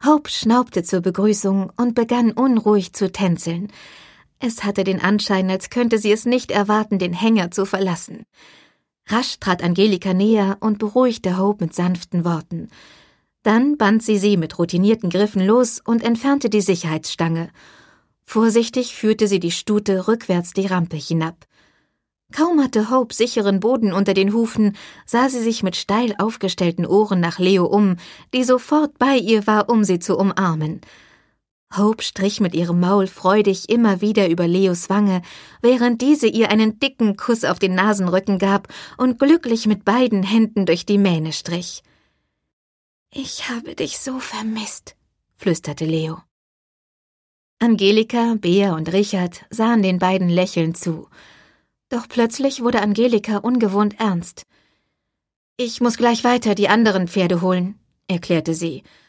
Hope schnaubte zur Begrüßung und begann unruhig zu tänzeln. Es hatte den Anschein, als könnte sie es nicht erwarten, den Hänger zu verlassen. Rasch trat Angelika näher und beruhigte Hope mit sanften Worten. Dann band sie mit routinierten Griffen los und entfernte die Sicherheitsstange. Vorsichtig führte sie die Stute rückwärts die Rampe hinab. Kaum hatte Hope sicheren Boden unter den Hufen, sah sie sich mit steil aufgestellten Ohren nach Leo um, die sofort bei ihr war, um sie zu umarmen. Hope strich mit ihrem Maul freudig immer wieder über Leos Wange, während diese ihr einen dicken Kuss auf den Nasenrücken gab und glücklich mit beiden Händen durch die Mähne strich. »Ich habe dich so vermisst«, flüsterte Leo. Angelika, Bea und Richard sahen den beiden lächelnd zu. Doch plötzlich wurde Angelika ungewohnt ernst. »Ich muss gleich weiter die anderen Pferde holen«, erklärte sie.